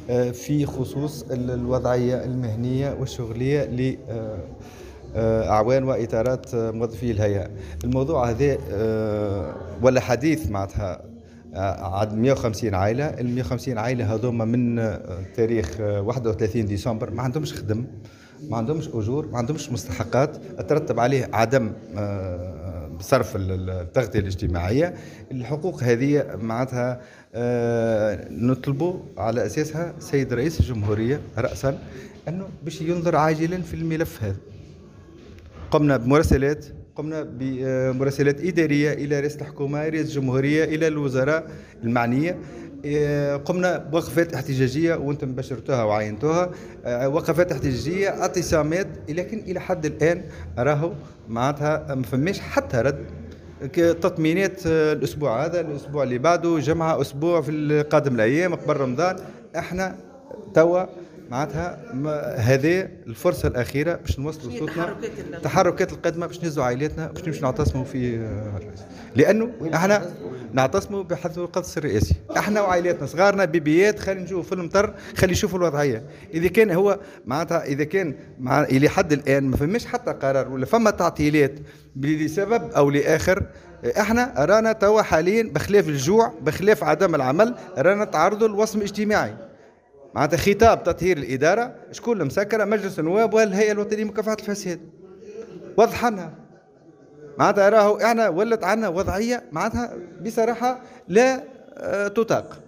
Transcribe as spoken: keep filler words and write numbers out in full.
في خصوص الوضعية المهنية والشغلية لأعوان وإطارات موظفي الهيئة. الموضوع هذا ولا حديث معناتها عاد مئة وخمسين عائلة. ال مئة وخمسين عائلة هذوما من تاريخ واحد وثلاثين ديسمبر ما عندهمش خدم، ما عندهمش أجور، ما عندهمش مستحقات، ترتب عليه عدم صرف التغطية الاجتماعية. الحقوق هذه معناتها نطلبوا على أساسها سيد رئيس الجمهورية رأسا أنه باش ينظر عاجلا في الملف هذا. قمنا بمراسلات قمنا بمراسلات إدارية إلى رئيس الحكومة، رئيس الجمهورية، إلى الوزراء المعنية. قمنا بوقفات احتجاجية وانتم بشرتوها وعينتوها، وقفات احتجاجية، اعتصامات، لكن إلى حد الآن راهو معناتها ما فماش حتى رد. تطمينات الأسبوع هذا، الأسبوع اللي بعده، جمعة أسبوع في القادم الأيام قبل رمضان. احنا توا معناتها هذه الفرصة الأخيرة باش نوصلوا صوتنا، تحركات القادمة باش نهزوا عائلاتنا، باش نمشي نعتصموا في الرئيس، لأنه احنا نعتصموا بحث القدس الرئاسي. احنا وعائلاتنا، صغارنا، بيبيات، خلي نشوفوا في المطر، خلي يشوفوا الوضعية. إذا كان هو معناتها إذا كان مع إلى حد الآن ما فماش حتى قرار ولا فما تعطيلات لسبب أو لآخر، احنا رانا توا حاليا بخلاف الجوع، بخلاف عدم العمل، رانا تعرضوا لوصم اجتماعي. معناتها خطاب تطهير الإدارة شكون اللي مسكرة؟ مجلس النواب والهيئة الوطنية لمكافحة الفساد. واضح لنا معناتها راهو احنا ولت عنا وضعية معناتها بصراحة لا تطاق.